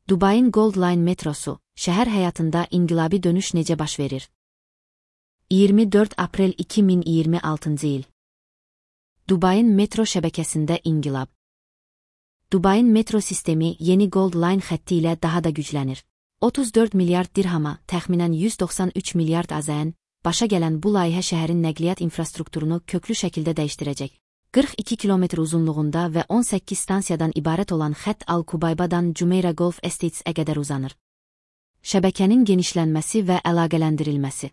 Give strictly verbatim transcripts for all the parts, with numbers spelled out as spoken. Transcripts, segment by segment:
Dubayın Gold Line metrosu, şəhər həyatında inqilabi dönüş necə baş verir? iyirmi dörd aprel iki min iyirmi altıncı il. Dubayın metro şəbəkəsində inqilab. Dubayın metro sistemi yeni Gold Line xətti ilə daha da güclənir. otuz dörd milyard dirhama, təxminən yüz doxsan üç milyard azəən, başa gələn bu layihə şəhərin nəqliyyat infrastrukturunu köklü şəkildə dəyişdirəcək. qırx iki kilometr uzunluğunda və on səkkiz stansiyadan ibarət olan xətt Al-Kubaybadan Jumeirah Golf Estates-ə qədər uzanır. Şəbəkənin genişlənməsi və əlaqələndirilməsi.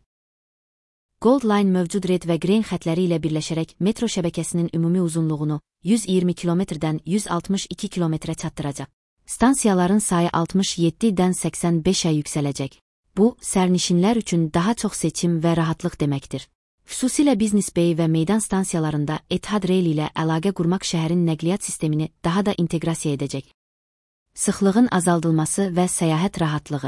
Gold Line mövcud Red və Green xətləri ilə birləşərək metro şəbəkəsinin ümumi uzunluğunu yüz iyirmi kilometrdən yüz altmış iki kilometrə çatdıracaq. Stansiyaların sayı altmış yeddidən səksən beşə yüksələcək. Bu, sərnişinlər üçün daha çox seçim və rahatlıq deməkdir. Xüsusilə Business Bay və meydan stansiyalarında Etihad Rail ilə əlaqə qurmaq şəhərin nəqliyyat sistemini daha da inteqrasiya edəcək. Sıxlığın azaldılması və səyahət rahatlığı.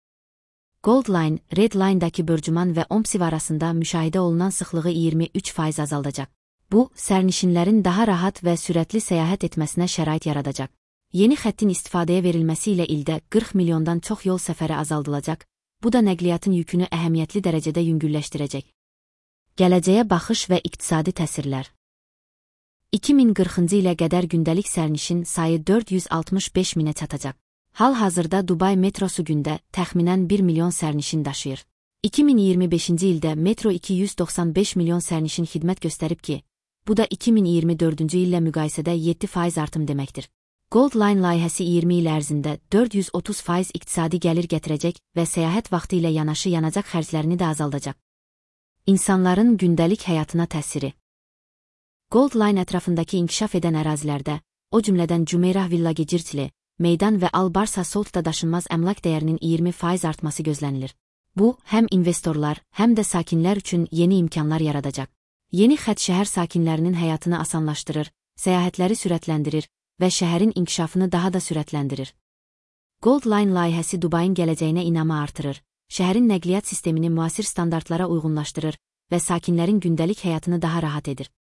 Gold Line, Red Line-dakı börcüman və Omsiv arasında müşahidə olunan sıxlığı iyirmi üç faiz azaldacaq. Bu, sərnişinlərin daha rahat və sürətli səyahət etməsinə şərait yaradacaq. Yeni xəttin istifadəyə verilməsi ilə ildə qırx milyondan çox yol səfəri azaldılacaq, bu da nəqliyyatın yükünü əhəmiyyətli dərəcədə yüngülləşdirəcək. Gələcəyə baxış və iqtisadi təsirlər. iki min qırxıncı ilə qədər gündəlik sərnişin sayı dörd yüz altmış beş minə çatacaq. Hal-hazırda Dubay metrosu gündə təxminən bir milyon sərnişin daşıyır. iki min iyirmi beşinci ildə metro iki yüz doxsan beş milyon sərnişin xidmət göstərib ki, bu da iki min iyirmi dördüncü illə müqayisədə yeddi faiz artım deməkdir. Gold Line layihəsi iyirmi il ərzində dörd yüz otuz faiz iqtisadi gəlir gətirəcək və səyahət vaxtı ilə yanaşı yanacaq xərclərini də azaldacaq. İnsanların gündəlik həyatına təsiri. Gold Line ətrafındakı inkişaf edən ərazilərdə, o cümlədən Jumeirah Village Cirtli, Meydan və Al-Barsa Saltda daşınmaz əmlak dəyərinin iyirmi faiz artması gözlənilir. Bu, həm investorlar, həm də sakinlər üçün yeni imkanlar yaradacaq. Yeni xətt şəhər sakinlərinin həyatını asanlaşdırır, səyahətləri sürətləndirir və şəhərin inkişafını daha da sürətləndirir. Gold Line layihəsi Dubayın gələcəyinə inamı artırır, şəhərin nəqliyyat sistemini müasir standartlara uyğunlaşdırır və sakinlərin gündəlik həyatını daha rahat edir.